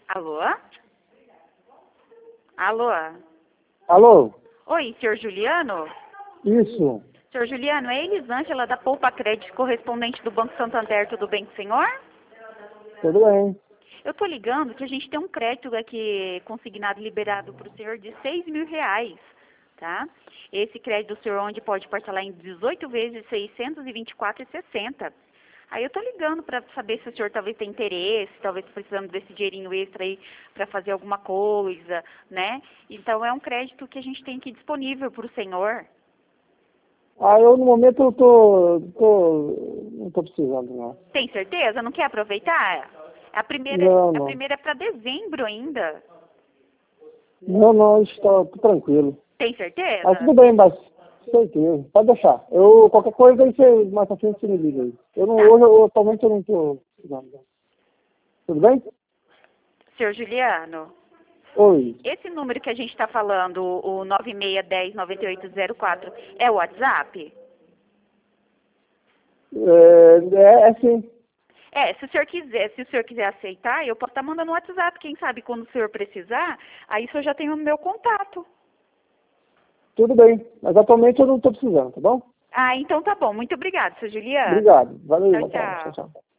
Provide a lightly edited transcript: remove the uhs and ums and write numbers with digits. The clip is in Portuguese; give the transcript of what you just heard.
Alô? Alô? Alô? Oi, senhor Juliano? Isso. Senhor Juliano, é Elisângela da Poupa Crédito, correspondente do Banco Santander, tudo bem com o senhor? Tudo bem. Eu tô ligando que a gente tem um crédito aqui consignado liberado para o senhor de R$ 6.000, tá? Esse crédito do senhor onde pode parcelar em 18 vezes R$ 624,60. Aí eu tô ligando para saber se o senhor talvez tem interesse, talvez precisando desse dinheirinho extra aí para fazer alguma coisa, né? Então é um crédito que a gente tem aqui disponível para o senhor. Eu no momento não tô precisando, não. Tem certeza? Não quer aproveitar? Não, A não. primeira é para dezembro ainda. Não, está tudo tranquilo. Tem Mas certeza? tudo bem, mas certeza. Pode deixar. Qualquer coisa aí você mais pra frente você me liga aí. Tá. Atualmente eu não tô precisando. Tudo bem? Senhor Juliano, Oi. esse número que a gente está falando, o 9610-9804, é o WhatsApp? É sim. Se o senhor quiser aceitar, eu posso estar mandando no WhatsApp. Quem sabe quando o senhor precisar, aí o senhor já tem o meu contato. Tudo bem. Mas atualmente eu não tô precisando, tá bom? Ah, então tá bom. Muito obrigada, senhor Juliano. Obrigado. Valeu, Tchau, boa tarde. Tchau, tchau. tchau.